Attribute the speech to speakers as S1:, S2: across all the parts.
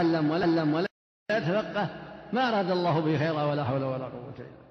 S1: ولا يتفقه ما أراد الله به خيرا ولا حول ولا قوة إلا بالله.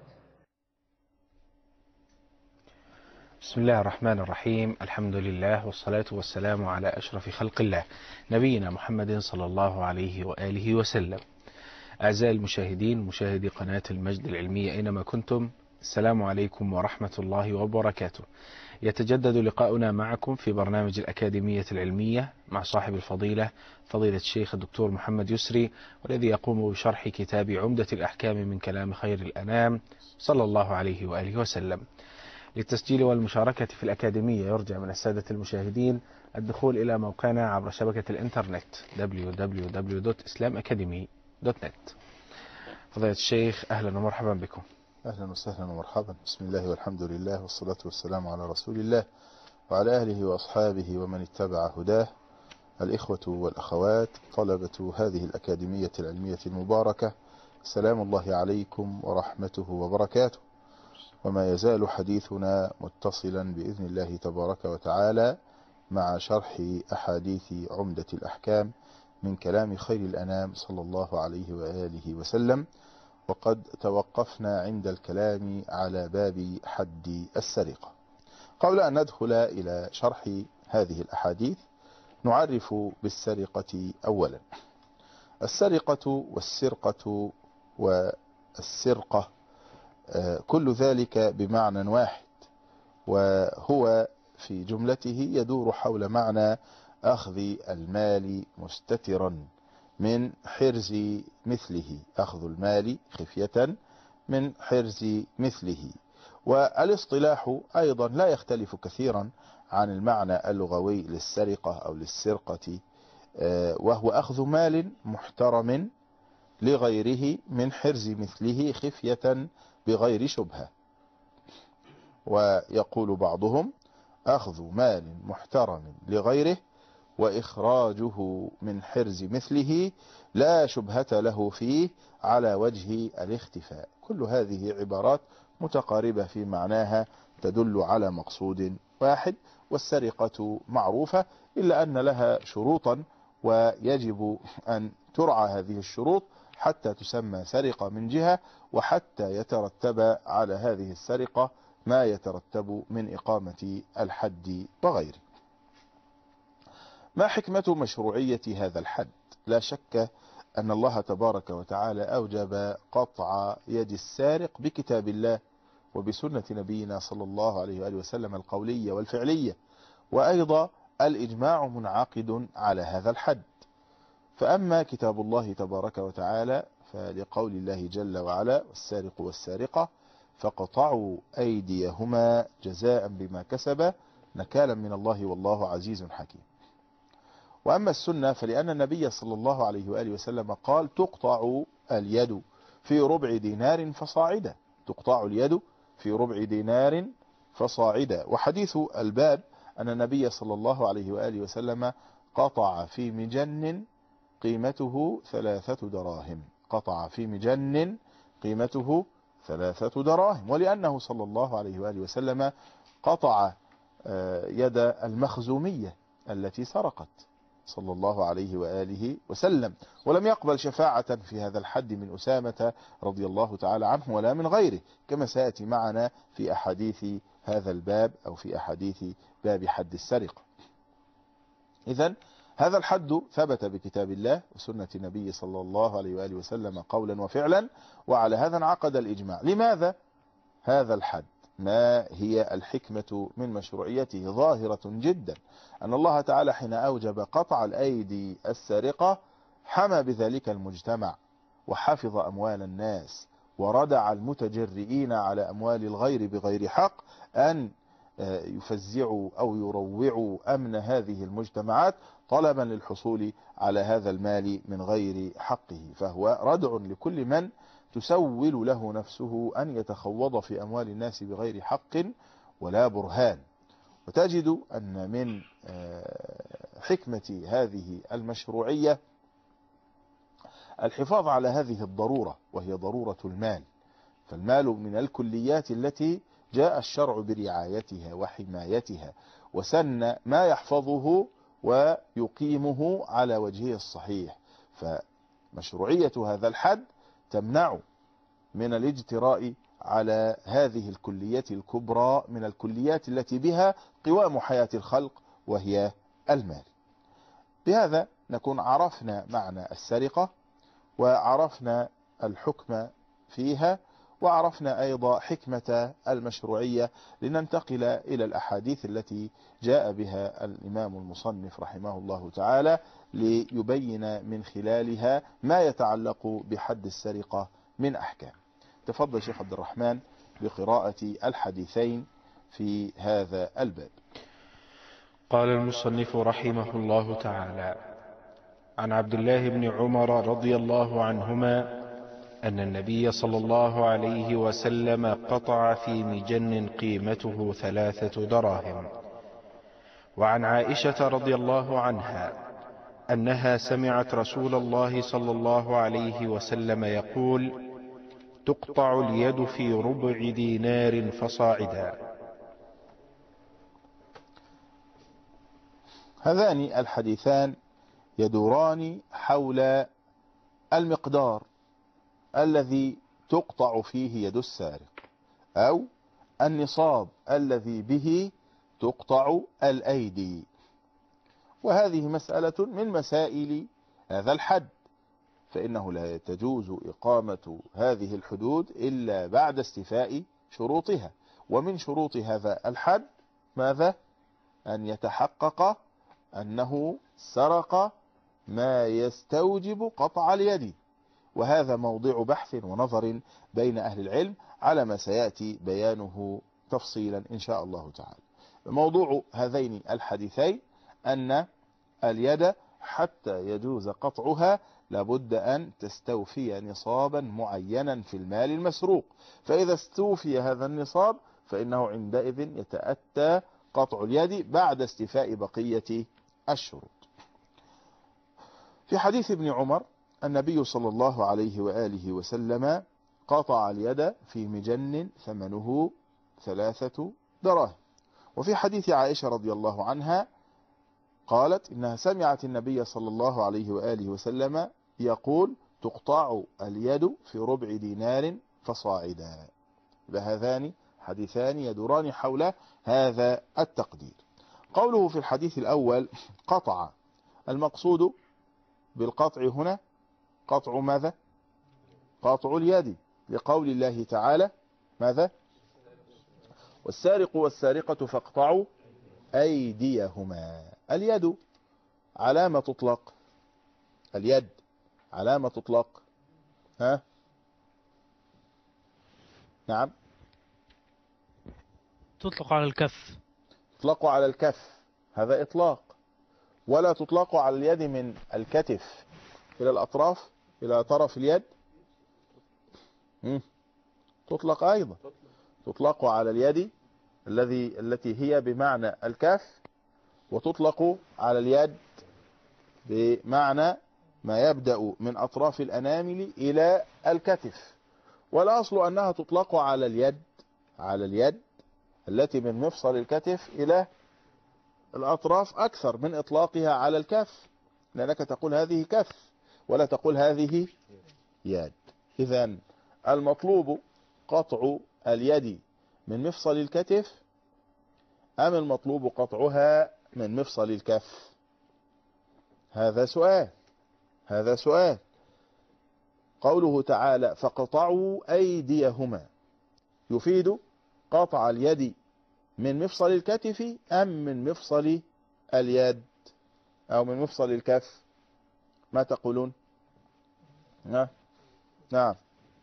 S2: بسم الله الرحمن الرحيم. الحمد لله والصلاة والسلام على أشرف خلق الله نبينا محمد صلى الله عليه وآله وسلم. أعزائي المشاهدين، مشاهدي قناة المجد العلمية أينما كنتم، السلام عليكم ورحمة الله وبركاته. يتجدد لقاؤنا معكم في برنامج الأكاديمية العلمية مع صاحب الفضيلة فضيلة الشيخ الدكتور محمد يسري، والذي يقوم بشرح كتاب عمدة الأحكام من كلام خير الأنام صلى الله عليه وآله وسلم. للتسجيل والمشاركة في الأكاديمية يرجى من السادة المشاهدين الدخول إلى موقعنا عبر شبكة الإنترنت www.islamacademy.net. فضيلة الشيخ، أهلا ومرحبا بكم.
S3: أهلا وسهلا ومرحبا. بسم الله والحمد لله والصلاة والسلام على رسول الله وعلى آله وأصحابه ومن اتبع هداه. الإخوة والأخوات طلبة هذه الأكاديمية العلمية المباركة، سلام الله عليكم ورحمته وبركاته. وما يزال حديثنا متصلا بإذن الله تبارك وتعالى مع شرح أحاديث عمدة الأحكام من كلام خير الأنام صلى الله عليه وآله وسلم. وقد توقفنا عند الكلام على باب حد السرقة. قبل أن ندخل إلى شرح هذه الأحاديث نعرف بالسرقة أولا. السرقة والسرقة والسرقة كل ذلك بمعنى واحد، وهو في جملته يدور حول معنى أخذ المال مستترا من حرز مثله، أخذ المال خفية من حرز مثله. والاصطلاح أيضا لا يختلف كثيرا عن المعنى اللغوي للسرقة أو للسرقة، وهو أخذ مال محترم لغيره من حرز مثله خفية بغير شبهة. ويقول بعضهم أخذ مال محترم لغيره وإخراجه من حرز مثله لا شبهة له فيه على وجه الاختفاء. كل هذه عبارات متقاربة في معناها تدل على مقصود واحد، والسرقة معروفة إلا أن لها شروطا ويجب أن ترعى هذه الشروط حتى تسمى سرقة من جهة، وحتى يترتب على هذه السرقة ما يترتب من إقامة الحد وغيره. ما حكمة مشروعية هذا الحد؟ لا شك أن الله تبارك وتعالى أوجب قطع يد السارق بكتاب الله وبسنة نبينا صلى الله عليه وآله وسلم القولية والفعلية، وأيضا الإجماع منعقد على هذا الحد. فأما كتاب الله تبارك وتعالى فلقول الله جل وعلا والسارق والسارقة فقطعوا أيديهما جزاء بما كسبا نكالا من الله والله عزيز حكيم. وأما السنة فلأن النبي صلى الله عليه وآله وسلم قال تقطع اليد في ربع دينار فصاعدا، تقطع اليد في ربع دينار فصاعدا. وحديث الباب أن النبي صلى الله عليه وآله وسلم قطع في مجن قيمته 3 دراهم، قطع في مجن قيمته 3 دراهم. ولأنه صلى الله عليه وآله وسلم قطع يد المخزومية التي سرقت صلى الله عليه وآله وسلم، ولم يقبل شفاعة في هذا الحد من أسامة رضي الله تعالى عنه ولا من غيره، كما سيأتي معنا في أحاديث هذا الباب أو في أحاديث باب حد السرقة. إذن هذا الحد ثبت بكتاب الله وسنة النبي صلى الله عليه وآله وسلم قولا وفعلا، وعلى هذا انعقد الإجماع. لماذا هذا الحد؟ ما هي الحكمة من مشروعيته؟ ظاهرة جدا، أن الله تعالى حين أوجب قطع الأيدي السارقة حمى بذلك المجتمع وحفظ أموال الناس وردع المتجرئين على أموال الغير بغير حق أن يفزعوا أو يروعوا أمن هذه المجتمعات طلبا للحصول على هذا المال من غير حقه. فهو ردع لكل من تسول له نفسه أن يتخوض في أموال الناس بغير حق ولا برهان. وتجد أن من حكمة هذه المشروعية الحفاظ على هذه الضرورة، وهي ضرورة المال. فالمال من الكليات التي جاء الشرع برعايتها وحمايتها، وسن ما يحفظه ويقيمه على وجهه الصحيح. مشروعية هذا الحد تمنع من الاجتراء على هذه الكلية الكبرى من الكليات التي بها قوام حياة الخلق وهي المال. بهذا نكون عرفنا معنى السرقة وعرفنا الحكم فيها وعرفنا أيضا حكمة المشروعية، لننتقل إلى الأحاديث التي جاء بها الإمام المصنف رحمه الله تعالى ليبين من خلالها ما يتعلق بحد السرقة من أحكام. تفضل شيخ عبد الرحمن بقراءة الحديثين في هذا الباب.
S2: قال المصنف رحمه الله تعالى: عن عبد الله بن عمر رضي الله عنهما أن النبي صلى الله عليه وسلم قطع في مجن قيمته 3 دراهم. وعن عائشة رضي الله عنها أنها سمعت رسول الله صلى الله عليه وسلم يقول: تقطع اليد في ربع دينار فصاعدا.
S3: هذان الحديثان يدوران حول المقدار الذي تقطع فيه يد السارق، أو النصاب الذي به تقطع الأيدي، وهذه مسألة من مسائل هذا الحد، فإنه لا تجوز إقامة هذه الحدود إلا بعد استيفاء شروطها. ومن شروط هذا الحد ماذا؟ أن يتحقق أنه سرق ما يستوجب قطع اليد، وهذا موضع بحث ونظر بين أهل العلم على ما سيأتي بيانه تفصيلا إن شاء الله تعالى. موضوع هذين الحديثين أن اليد حتى يجوز قطعها لابد أن تستوفي نصابا معينا في المال المسروق، فإذا استوفي هذا النصاب فإنه عندئذ يتأتى قطع اليد بعد استيفاء بقية الشروط. في حديث ابن عمر النبي صلى الله عليه وآله وسلم قطع اليد في مجن ثمنه 3 دراهم. وفي حديث عائشة رضي الله عنها قالت إنها سمعت النبي صلى الله عليه وآله وسلم يقول: تقطع اليد في ربع دينار فصاعدا. فهذان حديثان يدوران حول هذا التقدير. قوله في الحديث الأول قطع، المقصود بالقطع هنا قطع ماذا؟ قطع اليد، لقول الله تعالى ماذا؟ والسارق والسارقة فاقطعوا أيديهما. اليد على ما تطلق؟ اليد على ما تطلق؟ ها؟ نعم،
S4: تطلق على الكف.
S3: تطلق على الكف، هذا إطلاق. ولا تطلق على اليد من الكتف إلى الأطراف إلى طرف اليد؟ تطلق أيضا، تطلق على اليد التي هي بمعنى الكف، وتطلق على اليد بمعنى ما يبدأ من أطراف الأنامل إلى الكتف. والأصل أنها تطلق على اليد التي من مفصل الكتف إلى الأطراف أكثر من إطلاقها على الكف، لأنك تقول هذه كف ولا تقول هذه يد. إذن المطلوب قطع اليد من مفصل الكتف أم المطلوب قطعها من مفصل الكف؟ هذا سؤال. قوله تعالى فقطعوا أيديهما يفيد قطع اليد من مفصل الكتف أم من مفصل اليد أو من مفصل الكف؟ ما تقولون؟ نعم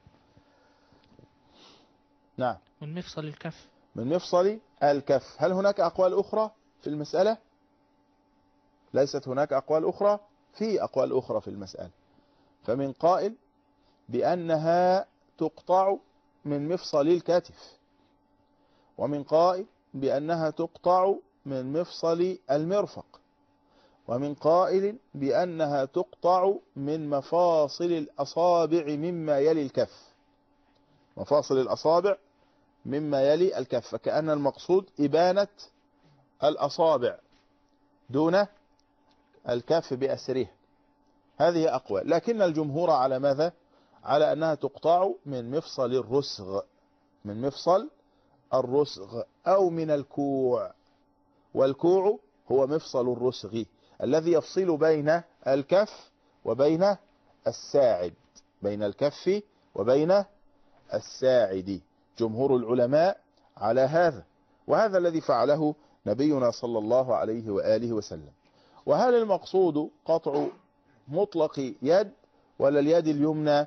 S4: من مفصل الكف.
S3: من مفصل الكف. هل هناك أقوال أخرى في المسألة؟ ليست هناك أقوال أخرى؟ في أقوال أخرى في المسألة. فمن قائل بأنها تقطع من مفصل الكتف، ومن قائل بأنها تقطع من مفصل المرفق، ومن قائل بأنها تقطع من مفاصل الأصابع مما يلي الكف. مفاصل الأصابع مما يلي الكف، فكأن المقصود إبانة الأصابع دون الكف بأسره. هذه أقوال، لكن الجمهور على ماذا؟ على أنها تقطع من مفصل الرسغ، من مفصل الرسغ أو من الكوع، والكوع هو مفصل الرسغ الذي يفصل بين الكف وبين الساعد، بين الكف وبين الساعد. جمهور العلماء على هذا، وهذا الذي فعله نبينا صلى الله عليه وآله وسلم. وهل المقصود قطع مطلق يد ولا اليد اليمنى؟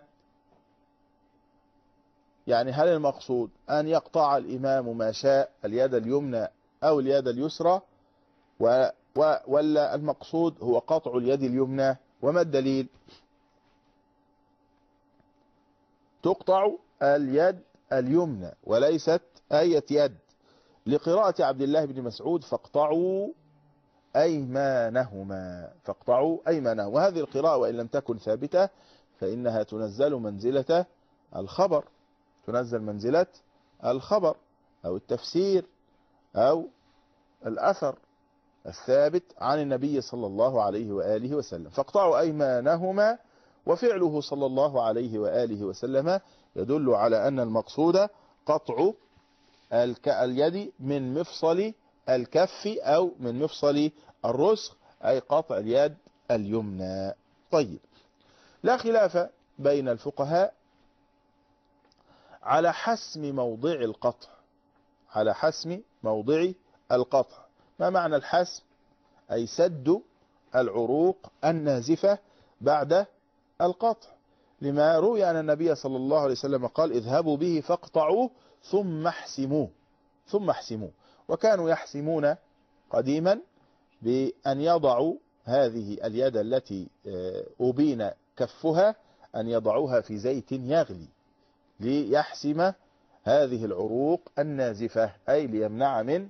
S3: يعني هل المقصود أن يقطع الإمام ما شاء اليد اليمنى أو اليد اليسرى، ولا المقصود هو قطع اليد اليمنى؟ وما الدليل؟ تقطع اليد اليمنى وليست أية يد، لقراءة عبد الله بن مسعود فاقطعوا أيمانهما، فاقطعوا أيمانهما. وهذه القراءة وإن لم تكن ثابتة فإنها تنزل منزلة الخبر، تنزل منزلة الخبر أو التفسير أو الأثر الثابت عن النبي صلى الله عليه وآله وسلم. فاقطعوا أيمانهما، وفعله صلى الله عليه وآله وسلم يدل على أن المقصود قطع اليد من مفصل الكف أو من مفصل الرسغ، أي قطع اليد اليمنى. طيب، لا خلاف بين الفقهاء على حسم موضع القطع، على حسم موضع القطع. ما معنى الحسم؟ أي سد العروق النازفة بعد القطع، لما روي أن النبي صلى الله عليه وسلم قال اذهبوا به فاقطعوه ثم احسموه، ثم احسموه. وكانوا يحسمون قديما بأن يضعوا هذه اليد التي أبين كفها أن يضعوها في زيت يغلي ليحسم هذه العروق النازفة، أي ليمنع من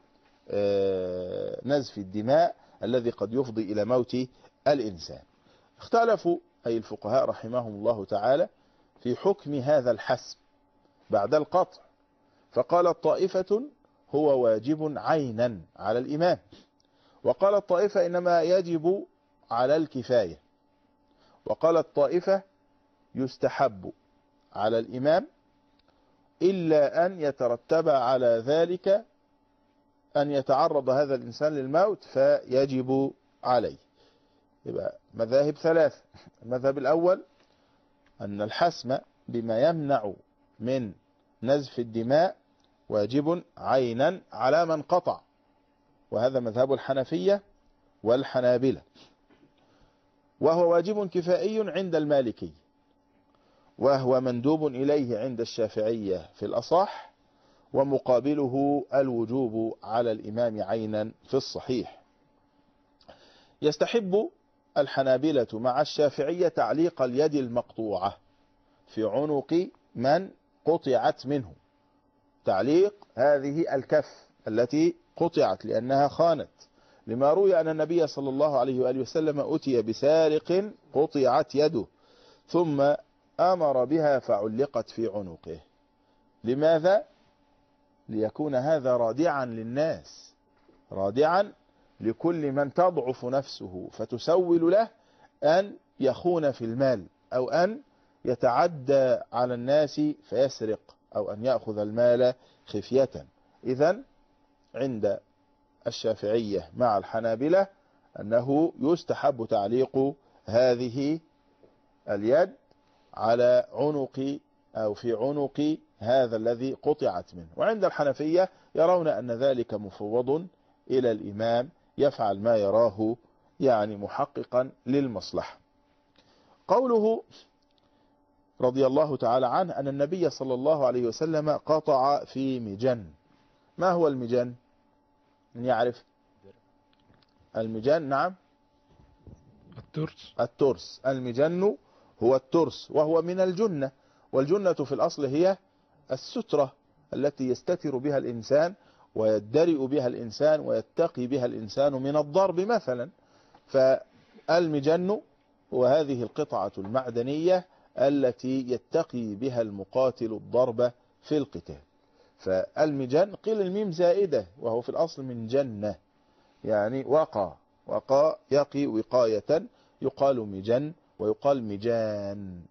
S3: نزف الدماء الذي قد يفضي إلى موت الإنسان. اختلفوا أي الفقهاء رحمهم الله تعالى في حكم هذا الحسم بعد القطع، فقالت طائفة هو واجب عينا على الإمام، وقالت طائفة إنما يجب على الكفاية، وقالت طائفة يستحب على الإمام إلا أن يترتب على ذلك أن يتعرض هذا الإنسان للموت فيجب عليه. يبقى مذاهب ثلاث. المذهب الأول أن الحسم بما يمنع من نزف الدماء واجب عينا على من قطع، وهذا مذهب الحنفية والحنابلة، وهو واجب كفائي عند المالكي، وهو مندوب إليه عند الشافعية في الأصح، ومقابله الوجوب على الإمام عينا في الصحيح. يستحب الحنابلة مع الشافعية تعليق اليد المقطوعة في عنق من قطعت منه، تعليق هذه الكف التي قطعت لأنها خانت، لما روي أن النبي صلى الله عليه وآله وسلم أتي بسارق قطعت يده ثم أمر بها فعلقت في عنقه. لماذا؟ ليكون هذا رادعا للناس، رادعا لكل من تضعف نفسه فتسول له أن يخون في المال أو أن يتعدى على الناس فيسرق أو أن يأخذ المال خفية. إذن عند الشافعية مع الحنابلة أنه يستحب تعليق هذه اليد على عنق أو في عنق هذا الذي قطعت منه، وعند الحنفية يرون أن ذلك مفوض إلى الإمام يفعل ما يراه يعني محققا للمصلحة. قوله رضي الله تعالى عنه أن النبي صلى الله عليه وسلم قطع في مجن. ما هو المجن؟ من يعرف المجن؟ نعم،
S4: الترس.
S3: الترس. المجن هو الترس، وهو من الجنة، والجنة في الأصل هي السترة التي يستتر بها الإنسان ويدرئ بها الإنسان ويتقي بها الإنسان من الضرب مثلا. فالمجن هو هذه القطعة المعدنية التي يتقي بها المقاتل الضرب في القتال. فالمجن قيل الميم زائدة، وهو في الأصل من جنة، يعني وقى يقي وقاية يقال مجن ويقال مجان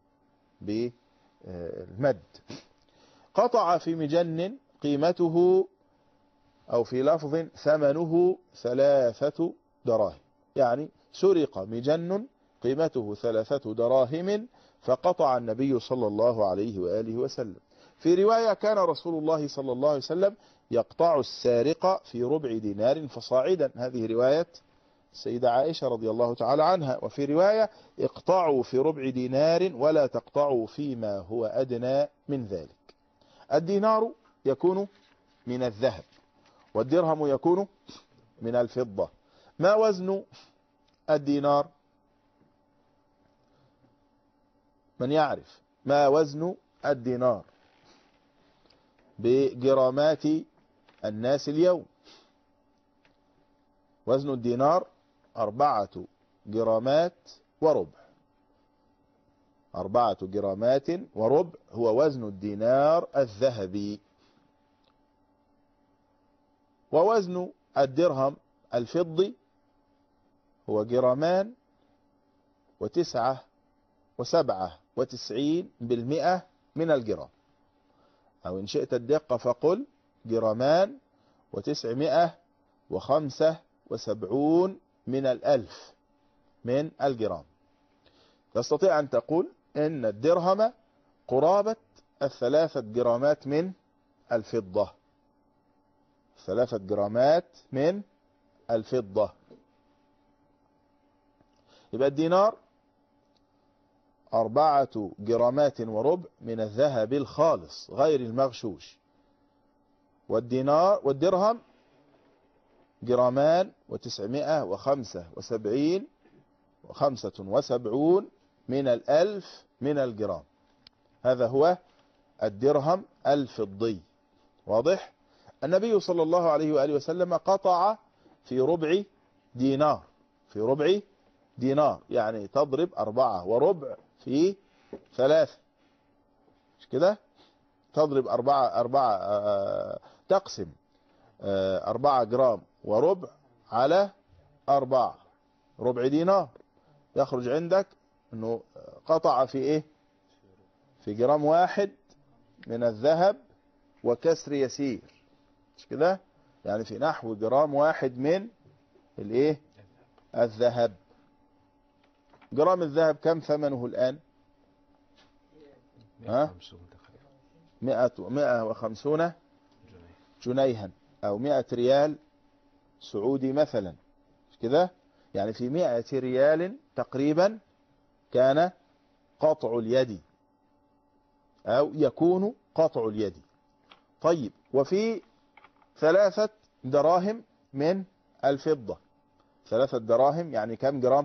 S3: بالمد. قطع في مجن قيمته أو في لفظ ثمنه 3 دراهم، يعني سرق مجن قيمته 3 دراهم فقطع النبي صلى الله عليه وآله وسلم. في رواية كان رسول الله صلى الله عليه وسلم يقطع السارق في ربع دينار فصاعدا، هذه رواية السيدة عائشة رضي الله تعالى عنها. وفي رواية اقطعوا في ربع دينار ولا تقطعوا فيما هو أدنى من ذلك. الدينار يكون من الذهب والدرهم يكون من الفضة. ما وزن الدينار؟ من يعرف ما وزن الدينار بجرامات الناس اليوم؟ وزن الدينار 4 جرامات وربع. 4 جرامات وربع هو وزن الدينار الذهبي. ووزن الدرهم الفضي هو جرامان 99.97% من الجرام، أو إن شئت الدقة فقل جرامان 975 من الألف من الجرام. تستطيع أن تقول إن الدرهم قرابة 3 جرامات من الفضة. 3 جرامات من الفضة. يبقى الدينار 4 جرامات وربع من الذهب الخالص غير المغشوش. والدرهم جرامان 975 من الألف من الجرام. هذا هو الدرهم الفضي. واضح؟ النبي صلى الله عليه وآله وسلم قطع في ربع دينار. في ربع دينار يعني تضرب 4 وربع في 3، مش كده؟ تضرب 4 تقسم 4 جرام وربع على 4 ربع دينار، يخرج عندك انه قطع في ايه؟ في جرام واحد من الذهب وكسر يسير، مش كده؟ يعني في نحو جرام واحد من الايه؟ الذهب. جرام الذهب كم ثمنه الآن؟ 150 جنيها أو 100 ريال سعودي مثلا، مش كده؟ يعني في 100 ريال تقريبا كان قطع اليد أو يكون قطع اليد. طيب، وفي 3 دراهم من الفضة. 3 دراهم يعني كم جرام؟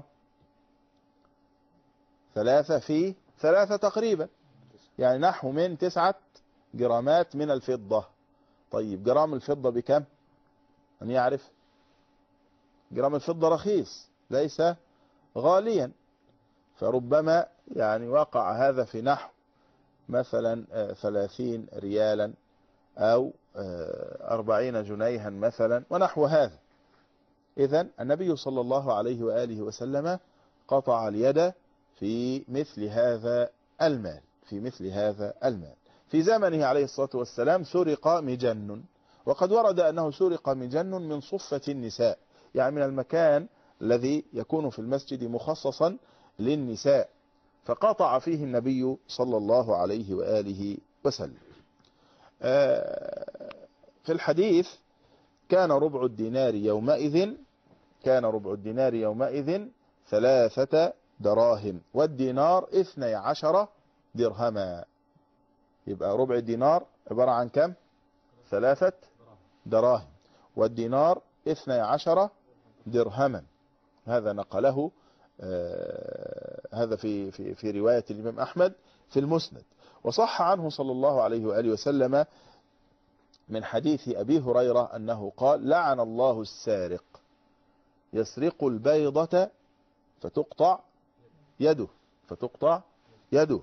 S3: 3 في 3 تقريبا، يعني نحو من 9 جرامات من الفضة. طيب جرام الفضة بكم؟ من يعرف؟ جرام الفضة رخيص ليس غاليا، فربما يعني وقع هذا في نحو مثلا 30 ريالا أو 40 جنيها مثلا ونحو هذا. إذن النبي صلى الله عليه وآله وسلم قطع اليد في مثل هذا المال. في مثل هذا المال في زمنه عليه الصلاة والسلام سرق مجن، وقد ورد أنه سرق مجن من صفة النساء، يعني من المكان الذي يكون في المسجد مخصصا للنساء، فقطع فيه النبي صلى الله عليه وآله وسلم. في الحديث كان ربع الدينار يومئذ 3 دراهم والدينار 12 درهما. يبقى ربع الدينار عبارة عن كم؟ 3 دراهم والدينار 12 درهما. هذا نقله هذا في رواية الإمام أحمد في المسند. وصح عنه صلى الله عليه وآله وسلم من حديث أبي هريرة أنه قال: لعن الله السارق يسرق البيضة فتقطع يده،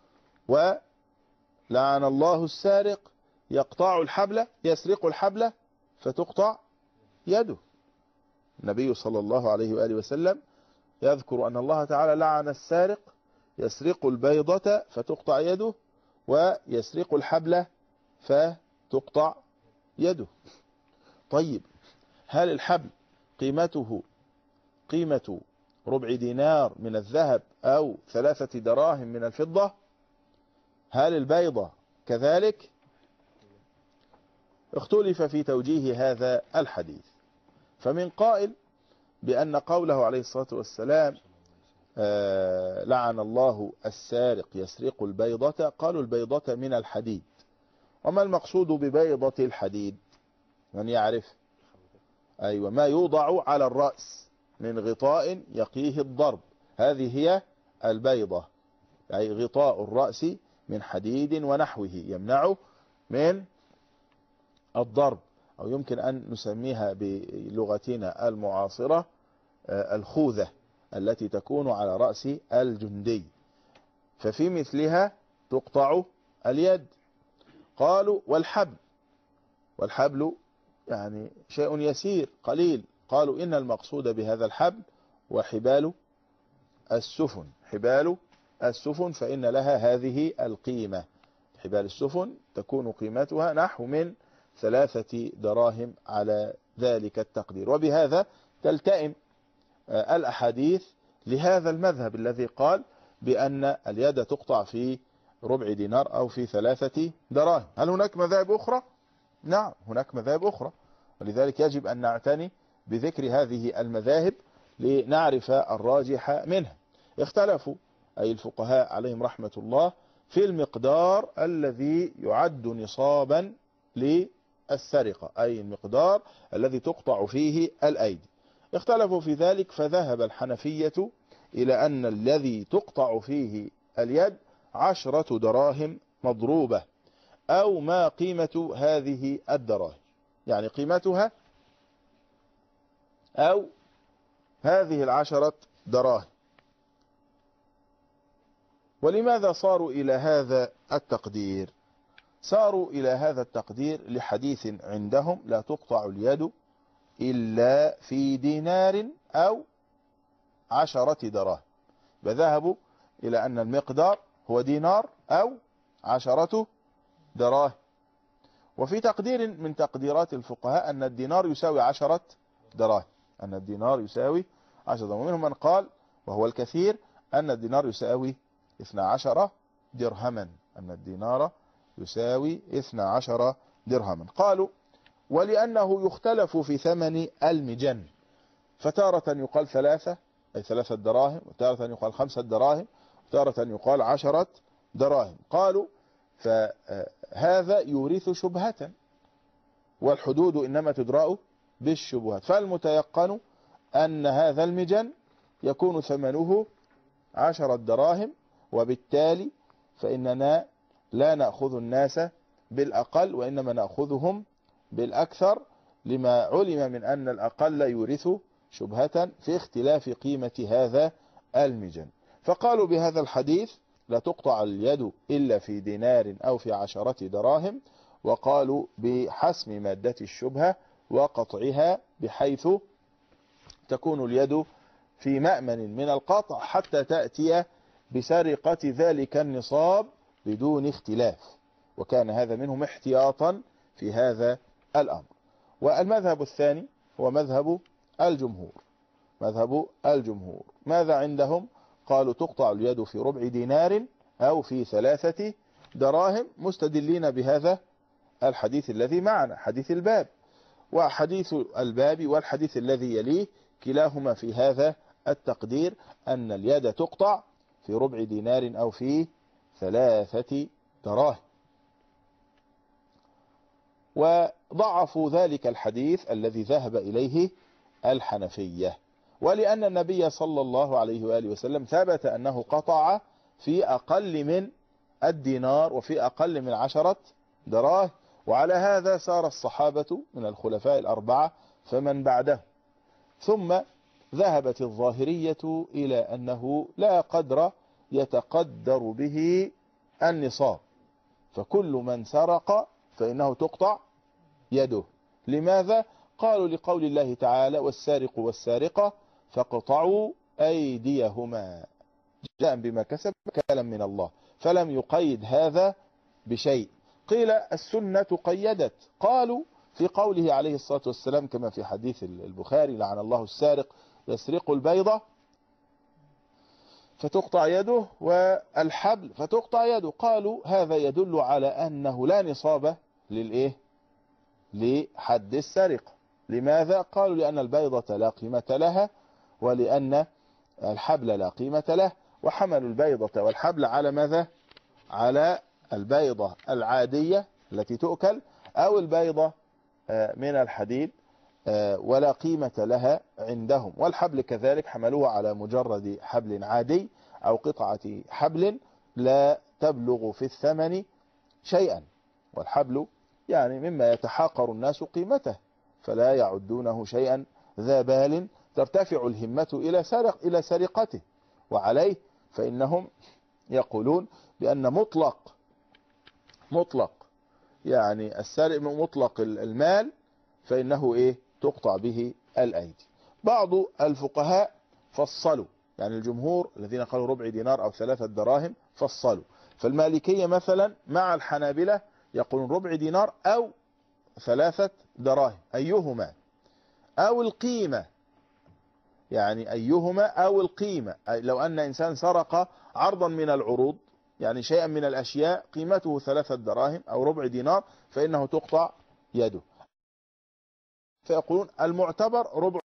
S3: ولعن الله السارق يسرق الحبل فتقطع يده. النبي صلى الله عليه وآله وسلم يذكر أن الله تعالى لعن السارق يسرق البيضة فتقطع يده، ويسرق الحبل فتقطع يده. طيب هل الحبل قيمته قيمة ربع دينار من الذهب أو 3 دراهم من الفضة؟ هل البيضة كذلك؟ اختلف في توجيه هذا الحديث، فمن قائل بأن قوله عليه الصلاة والسلام لعن الله السارق يسرق البيضة، قالوا البيضة من الحديد. وما المقصود ببيضة الحديد؟ من يعرف؟ أيوة، ما يوضع على الرأس من غطاء يقيه الضرب، هذه هي البيضة، أي غطاء الرأس من حديد ونحوه يمنعه من الضرب، أو يمكن أن نسميها بلغتنا المعاصرة الخوذة التي تكون على رأس الجندي، ففي مثلها تقطع اليد. قالوا والحبل يعني شيء يسير قليل، قالوا إن المقصود بهذا الحبل وحبال السفن، حبال السفن فإن لها هذه القيمة، حبال السفن تكون قيمتها نحو من 3 دراهم على ذلك التقدير. وبهذا تلتئم الأحاديث لهذا المذهب الذي قال بأن اليد تقطع في ربع دينار أو في 3 دراهم. هل هناك مذاهب أخرى؟ نعم هناك مذاهب أخرى، ولذلك يجب أن نعتني بذكر هذه المذاهب لنعرف الراجح منها. اختلفوا أي الفقهاء عليهم رحمة الله في المقدار الذي يعد نصابا للسرقة، أي المقدار الذي تقطع فيه الأيدي. اختلفوا في ذلك، فذهب الحنفية إلى أن الذي تقطع فيه اليد 10 دراهم مضروبة، أو ما قيمة هذه الدراهم، يعني قيمتها أو هذه 10 دراهم. ولماذا صاروا إلى هذا التقدير؟ صاروا إلى هذا التقدير لحديث عندهم لا تقطع اليد إلا في دينار أو 10 دراهم، فذهبوا إلى أن المقدار هو دينار أو 10 دراهم. وفي تقدير من تقديرات الفقهاء أن الدينار يساوي 10 دراهم، أن الدينار يساوي 10 دراهم، ومنهم من قال وهو الكثير أن الدينار يساوي 12 درهما، أن الدينار يساوي 12 درهما. قالوا ولأنه يختلف في ثمن المجن، فتارة يقال 3 أي 3 دراهم، وتارة يقال 5 دراهم، وتارة يقال 10 دراهم. قالوا فهذا يورث شبهة، والحدود إنما تدرأ بالشبهات، فالمتيقن أن هذا المجن يكون ثمنه 10 دراهم، وبالتالي فإننا لا نأخذ الناس بالأقل وإنما نأخذهم بالأكثر، لما علم من أن الأقل يورث شبهة في اختلاف قيمة هذا المجن. فقالوا بهذا الحديث لا تقطع اليد إلا في دينار أو في 10 دراهم، وقالوا بحسم مادة الشبهة وقطعها بحيث تكون اليد في مأمن من القطع حتى تأتي بسرقة ذلك النصاب بدون اختلاف، وكان هذا منهم احتياطا في هذا الأمر. والمذهب الثاني هو مذهب الجمهور. مذهب الجمهور ماذا عندهم؟ قالوا تقطع اليد في ربع دينار أو في 3 دراهم، مستدلين بهذا الحديث الذي معنا، حديث الباب. وحديث الباب والحديث الذي يليه كلاهما في هذا التقدير، أن اليد تقطع في ربع دينار أو في 3 دراهم. وضعفوا ذلك الحديث الذي ذهب إليه الحنفية، ولأن النبي صلى الله عليه وآله وسلم ثبت أنه قطع في أقل من الدينار وفي أقل من 10 دراهم. وعلى هذا سار الصحابة من الخلفاء ال4 فمن بعده. ثم ذهبت الظاهرية إلى أنه لا قدر يتقدر به النصاب، فكل من سرق فإنه تقطع يده. لماذا؟ قالوا لقول الله تعالى والسارق والسارقة فاقطعوا أيديهما جاء بما كسب كلام من الله، فلم يقيد هذا بشيء. قيل السنة قيدت، قالوا في قوله عليه الصلاة والسلام كما في حديث البخاري: لعن الله السارق يسرق البيضة فتقطع يده والحبل فتقطع يده. قالوا هذا يدل على أنه لا نصاب لحد السرقة. لماذا؟ قالوا لأن البيضة لا قيمة لها، ولأن الحبل لا قيمة له، وحملوا البيضة والحبل على ماذا؟ على البيضة العادية التي تؤكل، أو البيضة من الحديد ولا قيمة لها عندهم، والحبل كذلك حملوه على مجرد حبل عادي أو قطعة حبل لا تبلغ في الثمن شيئا، والحبل يعني مما يتحاقر الناس قيمته، فلا يعدونه شيئا ذا بال ترتفع الهمة إلى سرقته. وعليه فإنهم يقولون بأن مطلق يعني السارق مطلق المال فإنه تقطع به الأيدي. بعض الفقهاء فصلوا، يعني الجمهور الذين قالوا ربع دينار أو 3 دراهم فصلوا. فالمالكية مثلا مع الحنابلة يقولون ربع دينار أو 3 دراهم أيهما، أو القيمة، يعني أيهما أو القيمة. لو أن إنسان سرق عرضا من العروض، يعني شيئا من الأشياء قيمته 3 دراهم أو ربع دينار، فإنه تقطع يده. فيقولون المعتبر ربع.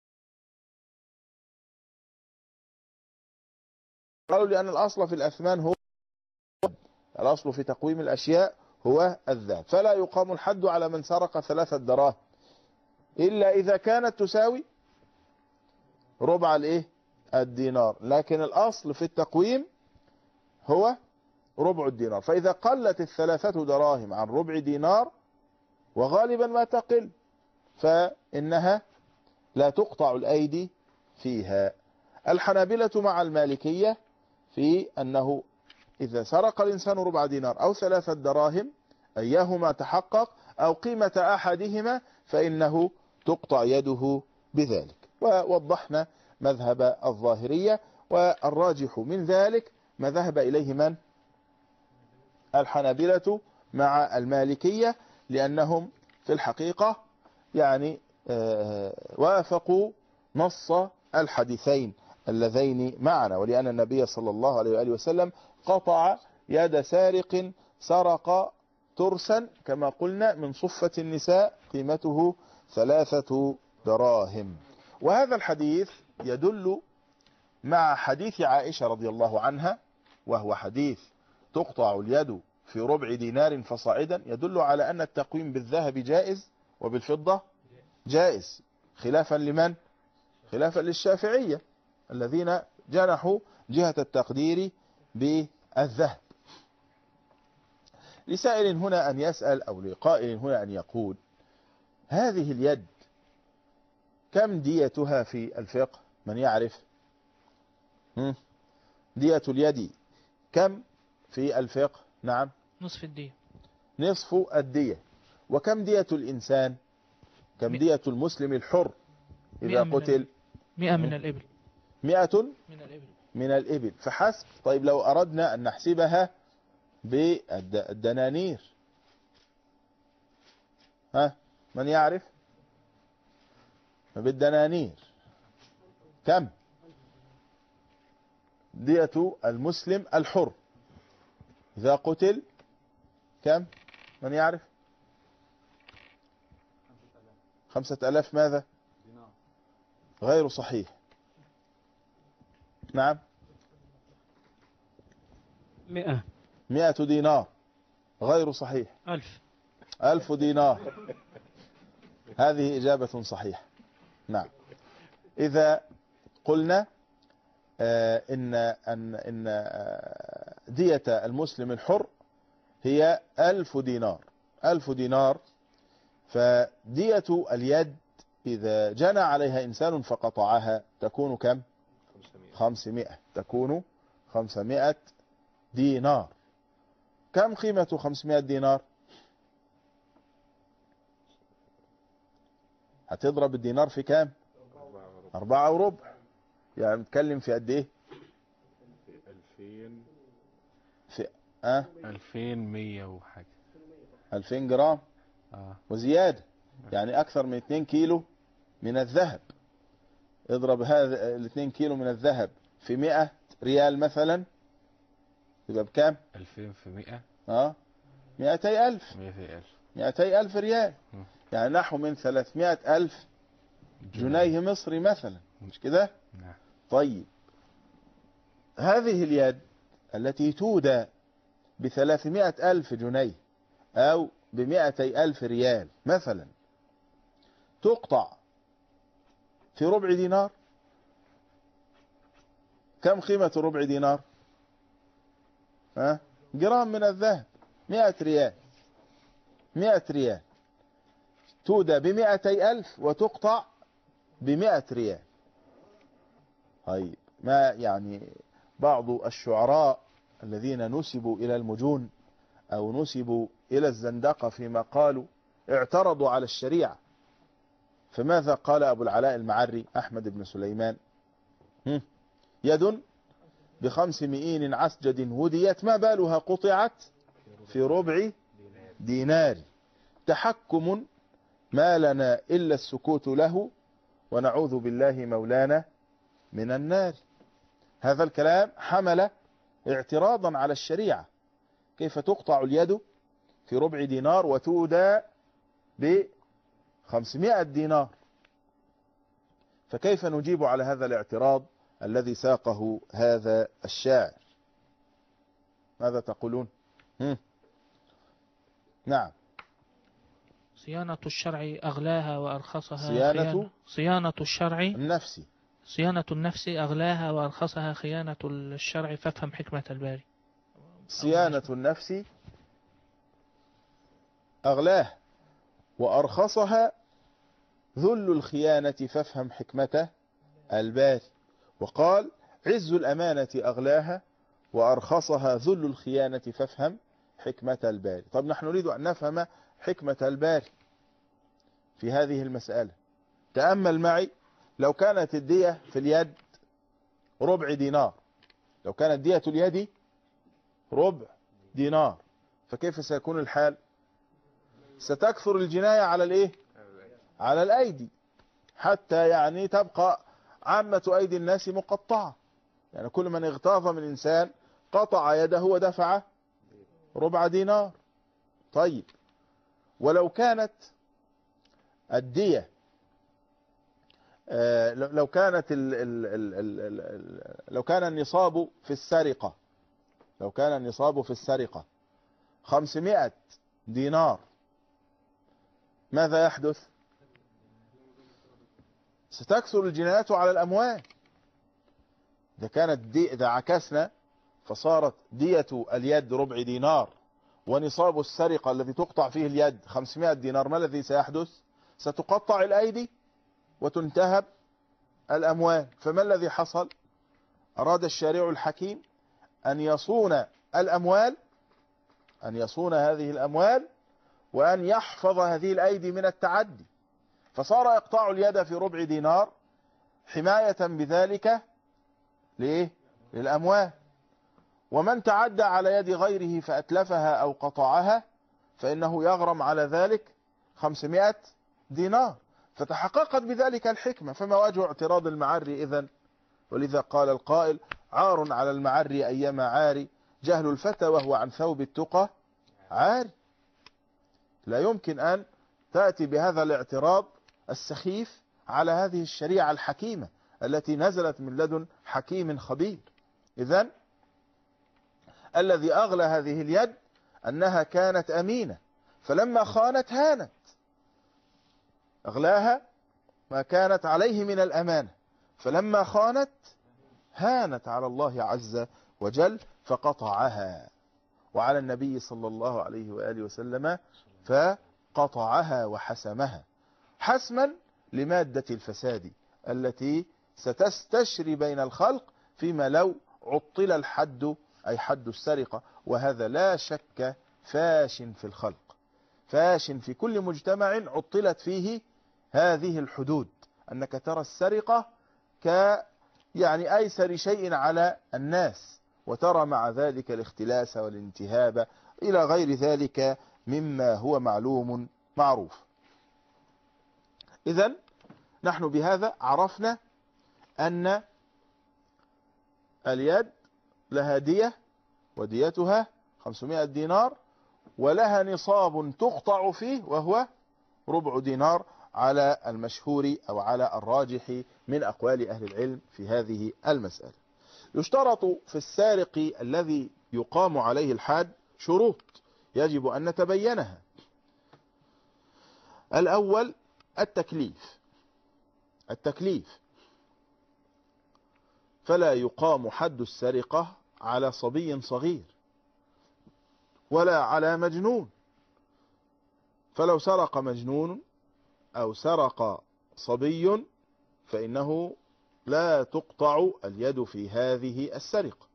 S3: قالوا لأن الأصل في الأثمان هو الأصل في تقويم الأشياء هو الذهب، فلا يقام الحد على من سرق 3 دراهم إلا إذا كانت تساوي ربع الدينار، لكن الأصل في التقويم هو ربع الدينار. فإذا قلت 3 دراهم عن ربع دينار، وغالبا ما تقل، فإنها لا تقطع الأيدي فيها. الحنابلة مع المالكية في أنه إذا سرق الإنسان ربع دينار أو 3 دراهم أيهما تحقق أو قيمة أحدهما فإنه تقطع يده بذلك. ووضحنا مذهب الظاهرية، والراجح من ذلك ما ذهب إليه من؟ الحنابلة مع المالكية، لأنهم في الحقيقة يعني وافقوا نص الحديثين اللذين معنا، ولأن النبي صلى الله عليه وآله وسلم قطع يد سارق سرق ترسا كما قلنا من صفة النساء قيمته 3 دراهم. وهذا الحديث يدل مع حديث عائشة رضي الله عنها، وهو حديث تقطع اليد في ربع دينار فصاعدا، يدل على أن التقويم بالذهب جائز وبالفضة جائز، خلافا لمن؟ خلافا للشافعية الذين جنحوا جهة التقدير بالذهب. لسائل هنا أن يسأل، أو لقائل هنا أن يقول: هذه اليد كم ديتها في الفقه؟ من يعرف؟ دية اليد كم في الفقه؟ نعم،
S4: نصف الدية.
S3: نصف الدية. وكم دية الإنسان؟ كم دية المسلم الحر إذا قتل؟
S4: 100 من الإبل.
S3: 100
S4: من الإبل.
S3: من الإبل فحسب. طيب لو أردنا أن نحسبها بالدنانير، من يعرف؟ بالدنانير كم دية المسلم الحر إذا قتل؟ كم؟ من يعرف؟ 5000 ماذا؟ غير صحيح. نعم، 100 دينار غير صحيح. 1000 دينار. هذه إجابة صحيحة. نعم. إذا قلنا إن دية المسلم الحر هي 1000 دينار، 1000 دينار، فدية اليد إذا جنى عليها إنسان فقطعها تكون كم؟ 500. تكون 500 دينار. كم قيمة 500 دينار؟ هتضرب الدينار في كام؟ 4 وربع. يعني بنتكلم في قد ايه؟
S2: 2000
S3: في
S2: 2100 وحاجة.
S3: 2000 جرام وزيادة، يعني اكثر من 2 كيلو من الذهب. اضرب هذا ال 2 كيلو من الذهب في 100 ريال مثلا، يبقى بكام؟
S2: 2000 في 100
S3: 200,000
S2: 200,000
S3: 200,000 ريال، يعني نحو من 300,000 جنيه مصري مثلا، مش كده؟
S2: نعم.
S3: طيب هذه اليد التي تودى ب300,000 جنيه أو ب200,000 ريال مثلا، تقطع في ربع دينار. كم قيمة ربع دينار؟ جرام من الذهب، 100 ريال. 100 ريال تودى ب200,000 وتقطع ب100 ريال. طيب ما يعني بعض الشعراء الذين نسبوا إلى المجون أو نسبوا إلى الزندقة فيما قالوا اعترضوا على الشريعة، فماذا قال أبو العلاء المعري أحمد بن سليمان؟ يد ب5 مئين عسجد هديت ما بالها قطعت في ربع دينار، تحكم ما لنا إلا السكوت له ونعوذ بالله مولانا من النار. هذا الكلام حمل اعتراضا على الشريعة، كيف تقطع اليد في ربع دينار وتودى ب500 دينار؟ فكيف نجيب على هذا الاعتراض الذي ساقه هذا الشاعر؟ ماذا تقولون؟ نعم.
S5: صيانة الشرع أغلاها وأرخصها
S3: صيانة
S5: الشرع
S3: النفس.
S5: صيانة النفس أغلاها وأرخصها خيانة الشرع، فافهم حكمة الباري.
S3: صيانة النفس أغلاها وأرخصها ذل الخيانة، فافهم حكمة الباري. وقال عز الأمانة أغلاها وأرخصها ذل الخيانة، فافهم حكمة الباري. طب نحن نريد أن نفهم حكمة الباري في هذه المسألة. تأمل معي، لو كانت الدية في اليد ربع دينار، لو كانت دية اليد ربع دينار، فكيف سيكون الحال؟ ستكثر الجناية على الايه؟ على الايدي، حتى يعني تبقى عامة ايدي الناس مقطعة، يعني كل من اغتاظ من انسان قطع يده ودفع ربع دينار. طيب ولو كانت الدية لو كانت لو كان النصاب في السرقة، لو كان النصاب في السرقة 500 دينار، ماذا يحدث؟ ستكثر الجنايات على الأموال. إذا كانت إذا عكسنا فصارت دية اليد ربع دينار ونصاب السرقة الذي تقطع فيه اليد 500 دينار، ما الذي سيحدث؟ ستقطع الأيدي وتنتهب الأموال. فما الذي حصل؟ أراد الشارع الحكيم أن يصون الأموال، أن يصون هذه الأموال وأن يحفظ هذه الأيدي من التعدي، فصار يقطع اليد في ربع دينار حماية بذلك للأموال. ومن تعدى على يد غيره فأتلفها أو قطعها فإنه يغرم على ذلك 500 دينار. فتحققت بذلك الحكمة. فما وجه اعتراض المعري إذن؟ ولذا قال القائل عار على المعري أيما عاري، جهل الفتى وهو عن ثوب التقى عاري. لا يمكن أن تأتي بهذا الاعتراض السخيف على هذه الشريعة الحكيمة التي نزلت من لدن حكيم خبير. إذن الذي أغلى هذه اليد أنها كانت أمينة، فلما خانت هانت، أغلاها ما كانت عليه من الأمانة، فلما خانت هانت على الله عز وجل فقطعها، وعلى النبي صلى الله عليه وآله وسلم فقطعها وحسمها حسما لمادة الفساد التي ستستشري بين الخلق فيما لو عطل الحد، أي حد السرقة، وهذا لا شك فاش في الخلق، فاش في كل مجتمع عطلت فيه هذه الحدود. أنك ترى السرقة يعني أيسر شيء على الناس، وترى مع ذلك الاختلاس والانتهاب إلى غير ذلك مما هو معلوم معروف. إذن نحن بهذا عرفنا أن اليد لها دية، وديتها 500 دينار، ولها نصاب تقطع فيه وهو ربع دينار على المشهور أو على الراجح من أقوال أهل العلم في هذه المسألة. يشترط في السارق الذي يقام عليه الحد شروط يجب أن نتبينها. الأول التكليف، فلا يقام حد السرقة على صبي صغير ولا على مجنون، فلو سرق مجنون أو سرق صبي فإنه لا تقطع اليد في هذه السرقة.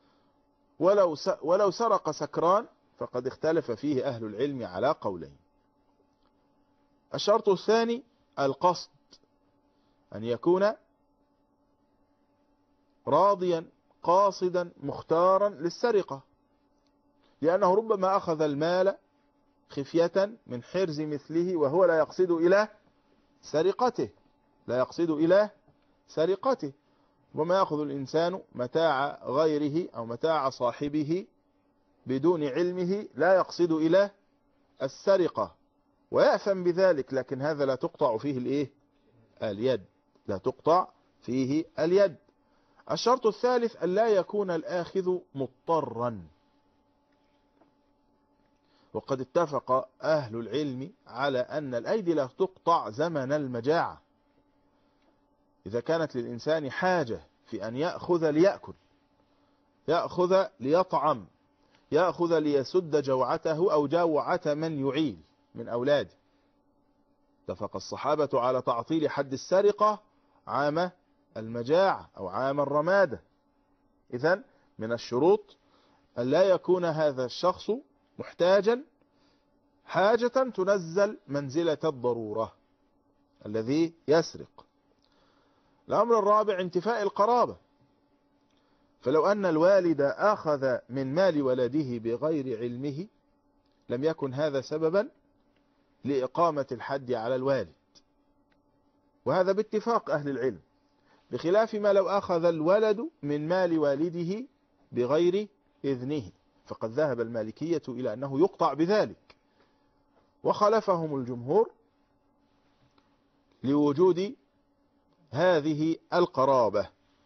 S3: ولو سرق سكران فقد اختلف فيه أهل العلم على قولين. الشرط الثاني القصد، أن يكون راضيا قاصدا مختارا للسرقة، لأنه ربما أخذ المال خفية من حرز مثله وهو لا يقصد إلى سرقته، وما يأخذ الإنسان متاع غيره أو متاع صاحبه بدون علمه لا يقصد إلى السرقة ويأثم بذلك، لكن هذا لا تقطع فيه اليد، لا تقطع فيه اليد. الشرط الثالث أن لا يكون الآخذ مضطرا، وقد اتفق أهل العلم على أن الأيدي لا تقطع زمن المجاعة، إذا كانت للإنسان حاجة في أن يأخذ ليأكل، يأخذ ليطعم، يأخذ ليسد جوعته أو جوعة من يعيل من أولاده. اتفق الصحابة على تعطيل حد السرقة عام المجاعة أو عام الرمادة. إذن من الشروط أن لا يكون هذا الشخص محتاجا حاجة تنزل منزلة الضرورة الذي يسرق. الأمر الرابع انتفاء القرابة، فلو أن الوالد أخذ من مال ولده بغير علمه لم يكن هذا سببا لإقامة الحد على الوالد، وهذا باتفاق أهل العلم، بخلاف ما لو أخذ الولد من مال والده بغير إذنه، فقد ذهب المالكية إلى أنه يقطع بذلك، وخلفهم الجمهور لوجود هذه القرابة،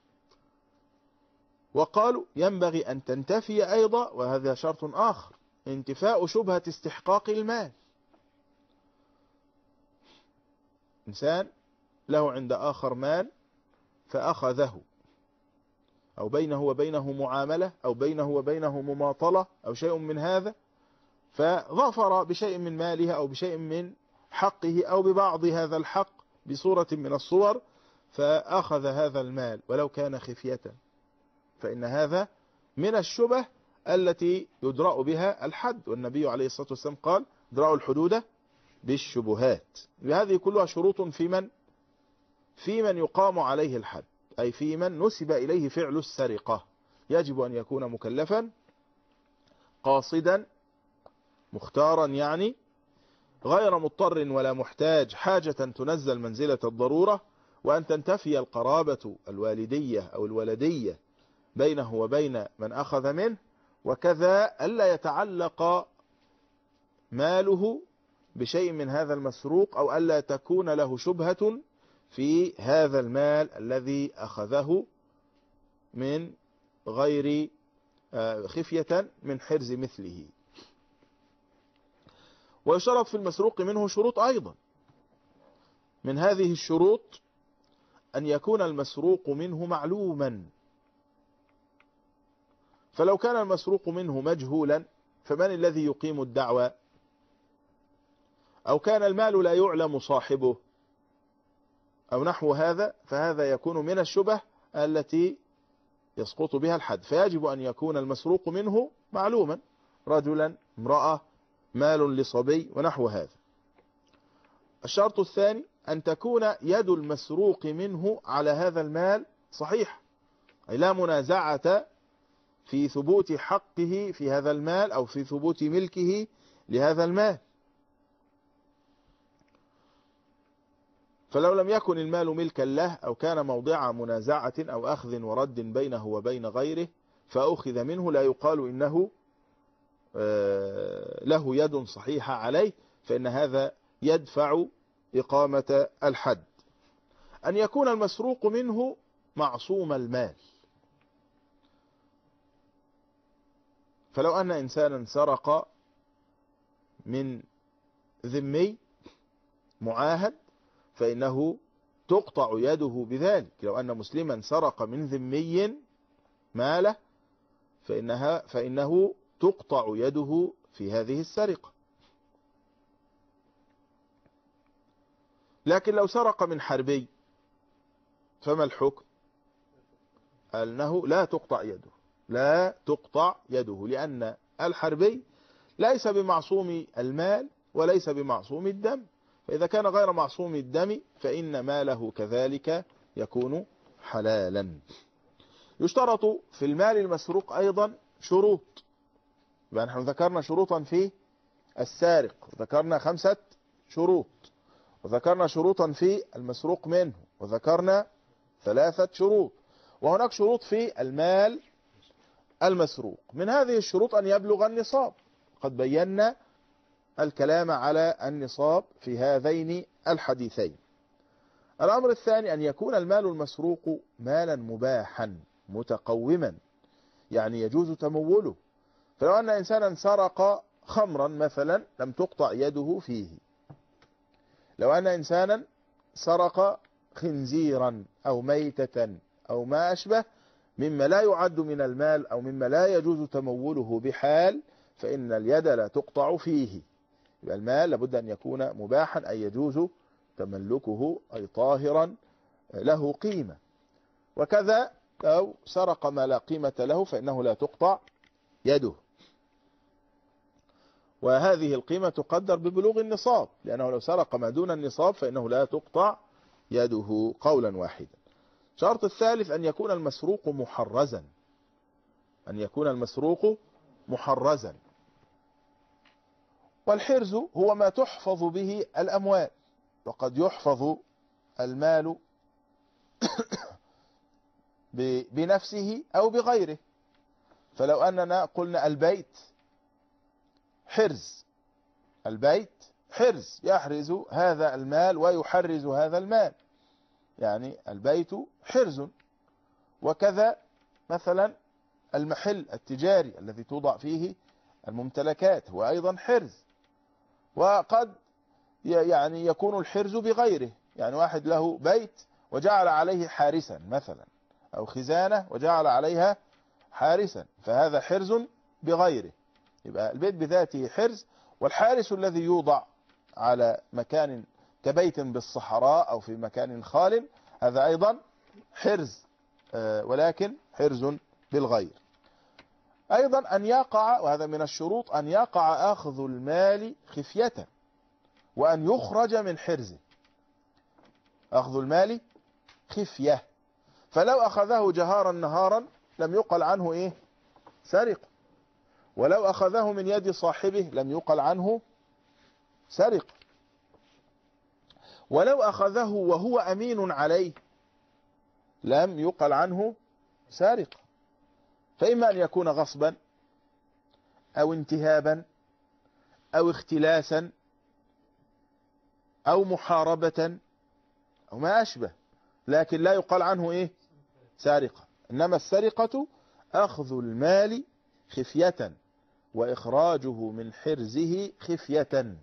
S3: وقالوا ينبغي أن تنتفي أيضا، وهذا شرط آخر، انتفاء شبهة استحقاق المال. إنسان له عند آخر مال فأخذه، أو بينه وبينه معاملة، أو بينه وبينه مماطلة أو شيء من هذا، فظفر بشيء من ماله أو بشيء من حقه أو ببعض هذا الحق بصورة من الصور، فأخذ هذا المال ولو كان خفية، فإن هذا من الشبه التي يدرأ بها الحد، والنبي عليه الصلاة والسلام قال ادرأوا الحدود بالشبهات. هذه كلها شروط في من يقام عليه الحد، أي في من نسب إليه فعل السرقة. يجب أن يكون مكلفا قاصدا مختارا، يعني غير مضطر ولا محتاج حاجة تنزل منزلة الضرورة، وأن تنتفي القرابة الوالدية أو الولدية بينه وبين من أخذ منه، وكذا ألا يتعلق ماله بشيء من هذا المسروق، أو ألا تكون له شبهة في هذا المال الذي أخذه من غير خفية من حرز مثله. ويشترط في المسروق منه شروط أيضا، من هذه الشروط أن يكون المسروق منه معلوما، فلو كان المسروق منه مجهولا فمن الذي يقيم الدعوى؟ أو كان المال لا يعلم صاحبه أو نحو هذا، فهذا يكون من الشبه التي يسقط بها الحد، فيجب أن يكون المسروق منه معلوما، رجلا، امرأة، مال لصبي ونحو هذا. الشرط الثاني أن تكون يد المسروق منه على هذا المال صحيح، أي لا منازعة في ثبوت حقه في هذا المال أو في ثبوت ملكه لهذا المال. فلو لم يكن المال ملكا له أو كان موضع منازعة أو أخذ ورد بينه وبين غيره فأخذ منه، لا يقال إنه له يد صحيحة عليه، فإن هذا يدفع إقامة الحد. أن يكون المسروق منه معصوم المال، فلو أن إنسانا سرق من ذمي معاهد فإنه تقطع يده بذلك. لو أن مسلما سرق من ذمي ماله فإنه تقطع يده في هذه السرقة. لكن لو سرق من حربي فما الحكم؟ أنه لا تقطع يده، لا تقطع يده، لأن الحربي ليس بمعصوم المال وليس بمعصوم الدم، فإذا كان غير معصوم الدم فإن ماله كذلك يكون حلالا. يشترط في المال المسروق أيضا شروط، يعني نحن ذكرنا شروطا في السارق، ذكرنا 5 شروط، وذكرنا شروطا في المسروق منه، وذكرنا 3 شروط، وهناك شروط في المال المسروق. من هذه الشروط أن يبلغ النصاب، قد بينا الكلام على النصاب في هذين الحديثين. الأمر الثاني أن يكون المال المسروق مالا مباحا متقوما، يعني يجوز تموله. فلو أن إنسانا سرق خمرا مثلا لم تقطع يده فيه. لو أن إنسانا سرق خنزيرا أو ميتة أو ما أشبه مما لا يعد من المال أو مما لا يجوز تموله بحال، فإن اليد لا تقطع فيه. يبقى المال لابد أن يكون مباحا، أي يجوز تملكه، أي طاهرا له قيمة. وكذا لو سرق ما لا قيمة له فإنه لا تقطع يده، وهذه القيمة تقدر ببلوغ النصاب، لأنه لو سرق ما دون النصاب فإنه لا تقطع يده قولا واحدا. الشرط الثالث أن يكون المسروق محرزا، أن يكون المسروق محرزا. والحرز هو ما تحفظ به الأموال، وقد يحفظ المال بنفسه أو بغيره. فلو أننا قلنا البيت حرز، البيت حرز يحرز هذا المال ويحرز هذا المال، يعني البيت حرز. وكذا مثلا المحل التجاري الذي توضع فيه الممتلكات هو أيضا حرز. وقد يعني يكون الحرز بغيره، يعني واحد له بيت وجعل عليه حارسا مثلا، أو خزانة وجعل عليها حارسا، فهذا حرز بغيره. يبقى البيت بذاته حرز، والحارس الذي يوضع على مكان كبيت بالصحراء أو في مكان خال هذا أيضا حرز، ولكن حرز بالغير. أيضا أن يقع، وهذا من الشروط، أن يقع أخذ المال خفية وأن يخرج من حرزه. أخذ المال خفية، فلو أخذه جهارا نهارا لم يقل عنه إيه؟ سرق. ولو أخذه من يد صاحبه لم يقل عنه سرق. ولو أخذه وهو أمين عليه لم يقل عنه سارق. فإما أن يكون غصبا أو انتهابا أو اختلاسا أو محاربة أو ما أشبه، لكن لا يقال عنه إيه؟ سارقة. إنما السرقة أخذ المال خفية وإخراجه من حرزه خفية.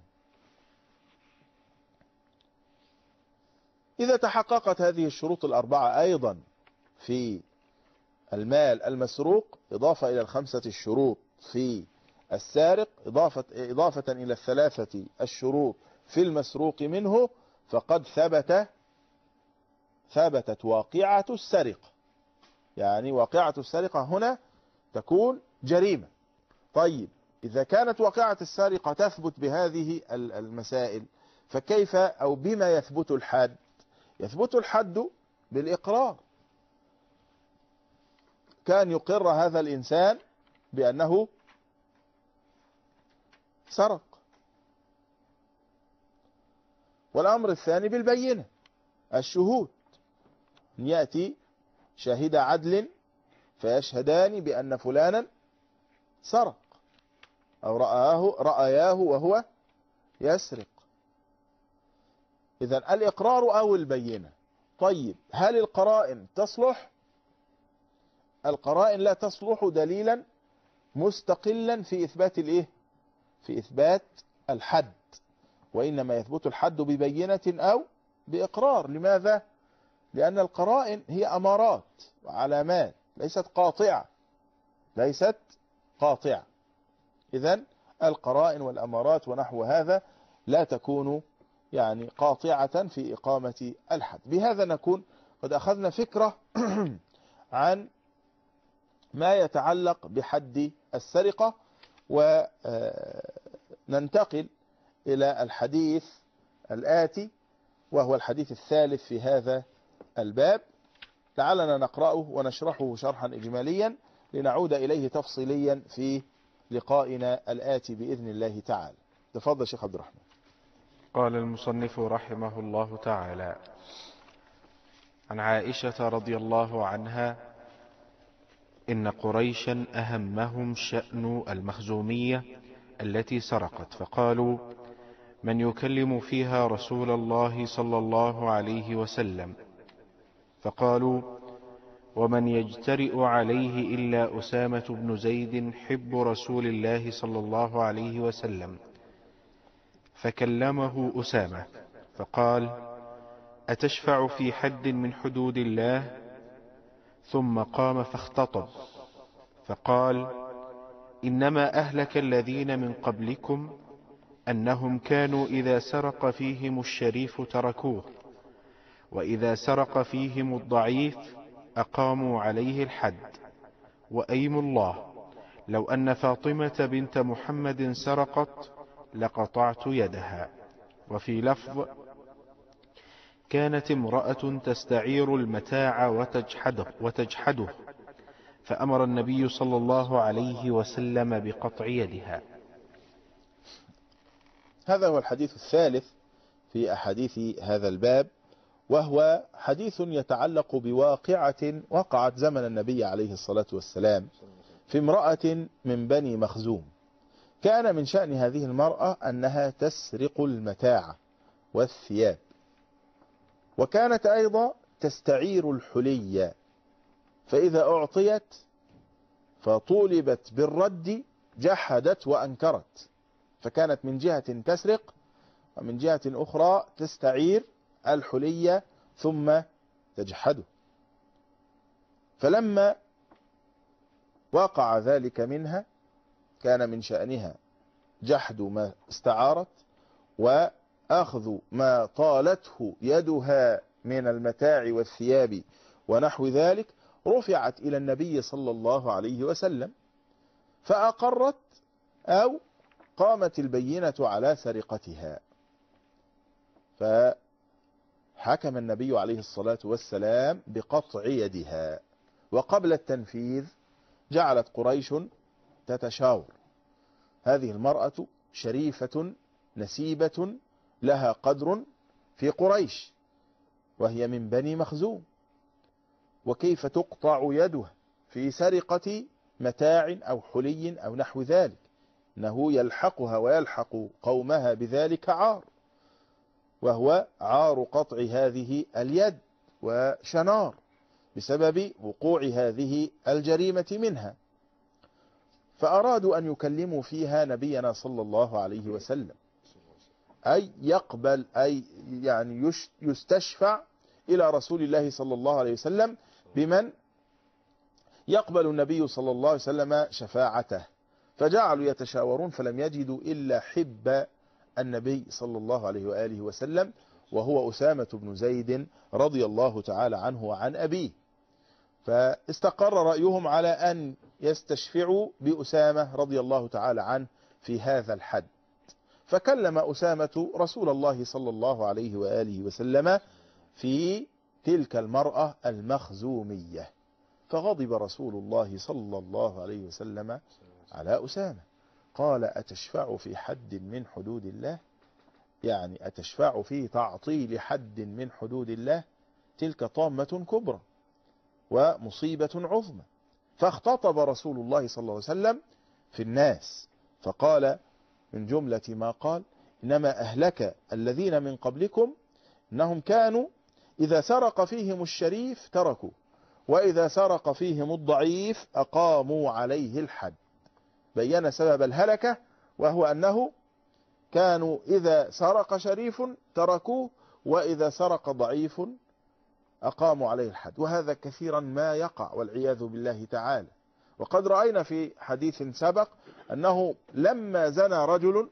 S3: إذا تحققت هذه الشروط الأربعة أيضا في المال المسروق، إضافة إلى ال5 الشروط في السارق، إضافة إلى ال3 الشروط في المسروق منه، فقد ثبتت واقعة السرقة. يعني واقعة السرقة هنا تكون جريمة. طيب إذا كانت واقعة السرقة تثبت بهذه المسائل، فكيف أو بما يثبت الحد؟ يثبت الحد بالإقرار. كان يقر هذا الإنسان بأنه سرق. والأمر الثاني بالبينة، الشهود، أن يأتي شاهد عدل فيشهدان بأن فلانا سرق أو رأياه وهو يسرق. إذن الإقرار أو البينة. طيب هل القرائن تصلح؟ القرائن لا تصلح دليلا مستقلا في إثبات الإيه؟ في إثبات الحد، وإنما يثبت الحد ببينة أو بإقرار. لماذا؟ لأن القرائن هي أمارات وعلامات، ليست قاطعة، ليست قاطعة. إذن القرائن والأمارات ونحو هذا لا تكون يعني قاطعة في إقامة الحد. بهذا نكون قد أخذنا فكرة عن ما يتعلق بحد السرقة، وننتقل إلى الحديث الآتي وهو الحديث الثالث في هذا الباب، لعلنا نقرأه ونشرحه شرحا إجماليا لنعود إليه تفصيليا في لقائنا الآتي بإذن الله تعالى. تفضل شيخ عبد الرحمن.
S2: قال المصنف رحمه الله تعالى: عن عائشة رضي الله عنها: إن قريشا أهمهم شأن المخزومية التي سرقت، فقالوا: من يكلم فيها رسول الله صلى الله عليه وسلم؟ فقالوا: ومن يجترئ عليه إلا أسامة بن زيد حب رسول الله صلى الله عليه وسلم. فكلمه أسامة فقال: أتشفع في حد من حدود الله؟ ثم قام فاختطب فقال: إنما أهلك الذين من قبلكم أنهم كانوا إذا سرق فيهم الشريف تركوه، وإذا سرق فيهم الضعيف أقاموا عليه الحد. وأيم الله لو أن فاطمة بنت محمد سرقت لقطعت يدها. وفي لفظ: كانت امرأة تستعير المتاع وتجحده فأمر النبي صلى الله عليه وسلم بقطع يدها.
S3: هذا هو الحديث الثالث في أحاديث هذا الباب، وهو حديث يتعلق بواقعة وقعت زمن النبي عليه الصلاة والسلام في امرأة من بني مخزوم. كان من شأن هذه المرأة أنها تسرق المتاع والثياب، وكانت أيضا تستعير الحلي، فإذا أعطيت فطولبت بالرد جحدت وأنكرت، فكانت من جهة تسرق ومن جهة أخرى تستعير الحلي ثم تجحده. فلما وقع ذلك منها كان من شأنها جحد ما استعارت وأخذ ما طالته يدها من المتاع والثياب ونحو ذلك. رفعت إلى النبي صلى الله عليه وسلم فأقرت أو قامت البينة على سرقتها، فحكم النبي عليه الصلاة والسلام بقطع يدها. وقبل التنفيذ جعلت قريش تتشاور: هذه المرأة شريفة نسيبة لها قدر في قريش وهي من بني مخزوم، وكيف تقطع يدها في سرقة متاع أو حلي أو نحو ذلك؟ إنه يلحقها ويلحق قومها بذلك عار، وهو عار قطع هذه اليد وشنار بسبب وقوع هذه الجريمة منها. فأرادوا أن يكلموا فيها نبينا صلى الله عليه وسلم، أي يقبل أي يعني يستشفع إلى رسول الله صلى الله عليه وسلم بمن يقبل النبي صلى الله عليه وسلم شفاعته. فجعلوا يتشاورون فلم يجدوا إلا حب النبي صلى الله عليه وآله وسلم، وهو أسامة بن زيد رضي الله تعالى عنه وعن أبيه. فاستقر رأيهم على أن يستشفعوا بأسامة رضي الله تعالى عنه في هذا الحد. فكلم أسامة رسول الله صلى الله عليه وآله وسلم في تلك المرأة المخزومية، فغضب رسول الله صلى الله عليه وسلم على أسامة، قال أتشفع في حد من حدود الله؟ يعني أتشفع في تعطيل حد من حدود الله؟ تلك طامة كبرى ومصيبة عظمى. فاختطب رسول الله صلى الله عليه وسلم في الناس فقال من جملة ما قال: إنما أهلك الذين من قبلكم إنهم كانوا إذا سرق فيهم الشريف تركوا، وإذا سرق فيهم الضعيف أقاموا عليه الحد. بين سبب الهلكة، وهو أنه كانوا إذا سرق شريف تركوه، وإذا سرق ضعيف أقاموا عليه الحد. وهذا كثيرا ما يقع والعياذ بالله تعالى. وقد رأينا في حديث سبق أنه لما زنى رجل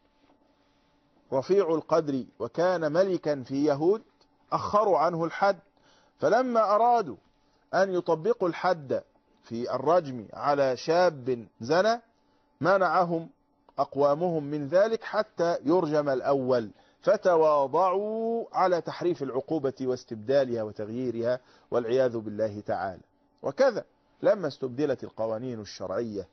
S3: رفيع القدر وكان ملكا في يهود أخروا عنه الحد، فلما أرادوا أن يطبقوا الحد في الرجم على شاب زنى منعهم أقوامهم من ذلك حتى يرجم الأول، فتواضعوا على تحريف العقوبة واستبدالها وتغييرها والعياذ بالله تعالى. وكذا لما استبدلت القوانين الشرعية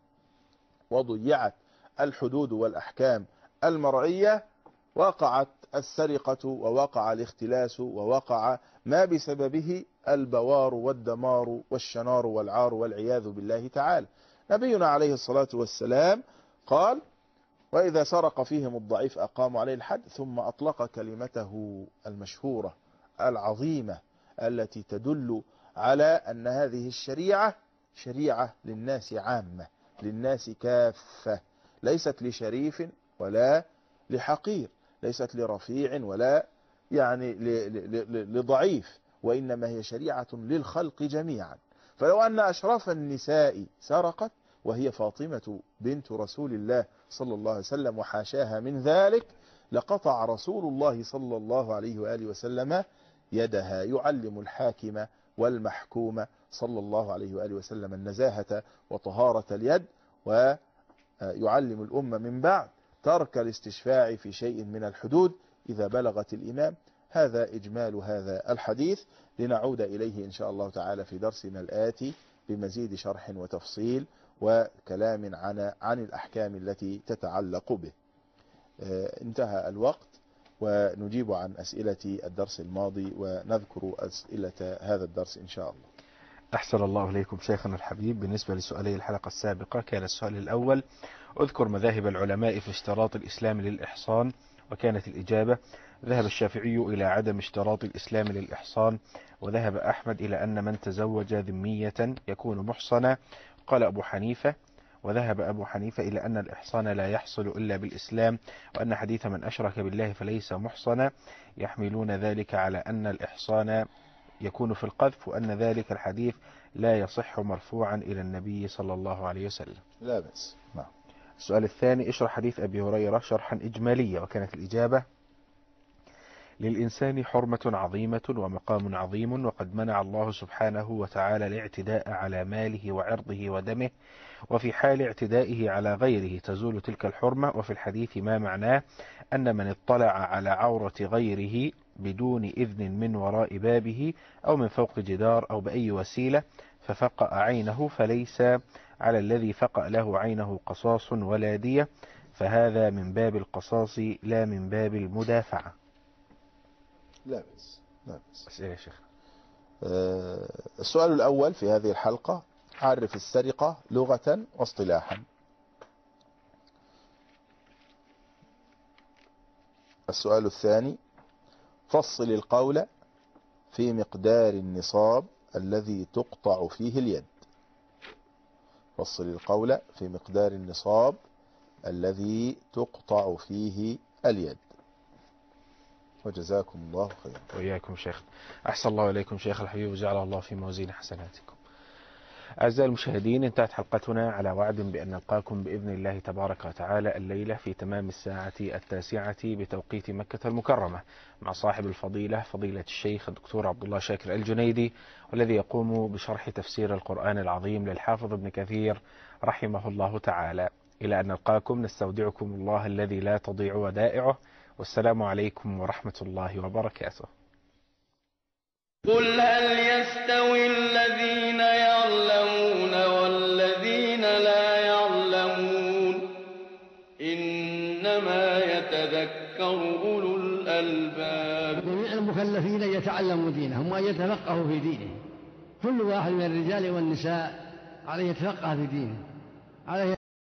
S3: وضيعت الحدود والأحكام المرعية وقعت السرقة ووقع الاختلاس ووقع ما بسببه البوار والدمار والشنار والعار والعياذ بالله تعالى. نبينا عليه الصلاة والسلام قال: وإذا سرق فيهم الضعيف أقاموا عليه الحد، ثم أطلق كلمته المشهورة العظيمة التي تدل على أن هذه الشريعة شريعة للناس عامة، للناس كافة، ليست لشريف ولا لحقير، ليست لرفيع ولا يعني لضعيف، وإنما هي شريعة للخلق جميعا. فلو أن أشرف النساء سرقت وهي فاطمة بنت رسول الله صلى الله عليه وسلم وحاشاها من ذلك، لقطع رسول الله صلى الله عليه وآله وسلم يدها، يعلم الحاكم والمحكوم صلى الله عليه وآله وسلم النزاهة وطهارة اليد، ويعلم الأمة من بعد ترك الاستشفاع في شيء من الحدود إذا بلغت الإمام. هذا إجمال هذا الحديث، لنعود إليه إن شاء الله تعالى في درسنا الآتي بمزيد شرح وتفصيل وكلام عن الأحكام التي تتعلق به. انتهى الوقت، ونجيب عن أسئلة الدرس الماضي ونذكر أسئلة هذا الدرس إن شاء الله.
S2: أحسن الله إليكم شيخنا الحبيب. بالنسبة لسؤالي الحلقة السابقة كان السؤال الأول: اذكر مذاهب العلماء في اشتراط الإسلام للإحصان. وكانت الإجابة: ذهب الشافعي إلى عدم اشتراط الإسلام للإحصان، وذهب أحمد إلى أن من تزوج ذمية يكون محصنا. قال أبو حنيفة: وذهب أبو حنيفة إلى أن الإحصان لا يحصل إلا بالإسلام، وأن حديث من أشرك بالله فليس محصنا يحملون ذلك على أن الإحصان يكون في القذف، وأن ذلك الحديث لا يصح مرفوعا إلى النبي صلى الله عليه وسلم.
S3: لا بأس. نعم.
S2: السؤال الثاني: اشرح حديث أبي هريرة شرحا إجماليا. وكانت الإجابة: للإنسان حرمة عظيمة ومقام عظيم، وقد منع الله سبحانه وتعالى الاعتداء على ماله وعرضه ودمه، وفي حال اعتدائه على غيره تزول تلك الحرمة. وفي الحديث ما معناه أن من اطلع على عورة غيره بدون إذن من وراء بابه أو من فوق جدار أو بأي وسيلة ففقأ عينه، فليس على الذي فقأ له عينه قصاص ولا دية، فهذا من باب القصاص لا من باب المدافعة.
S3: لا بأس. لا بأس.
S2: أسئلة يا شيخ.
S3: السؤال الأول في هذه الحلقة: عرف السرقة لغة واصطلاحا. السؤال الثاني: فصل القول في مقدار النصاب الذي تقطع فيه اليد. فصل القول في مقدار النصاب الذي تقطع فيه اليد. وجزاكم الله خيرا.
S2: وإياكم شيخ. أحسن الله إليكم شيخ الحبيب، وجعل الله في موازين حسناتكم. أعزائي المشاهدين، انتهت حلقتنا على وعد بأن نلقاكم بإذن الله تبارك وتعالى الليلة في تمام الساعة 9 بتوقيت مكة المكرمة مع صاحب الفضيلة فضيلة الشيخ الدكتور عبد الله شاكر الجنيدي، والذي يقوم بشرح تفسير القرآن العظيم للحافظ ابن كثير رحمه الله تعالى. إلى أن نلقاكم نستودعكم الله الذي لا تضيع ودائعه، والسلام عليكم ورحمة الله وبركاته.
S6: قل هل يستوي الذين يعلمون والذين لا يعلمون إنما يتذكر أولو الألباب.
S1: جميع المكلفين يتعلموا دينهم وأن يتفقهوا في دينه. كل واحد من الرجال والنساء عليه يتفقه في دينه، عليه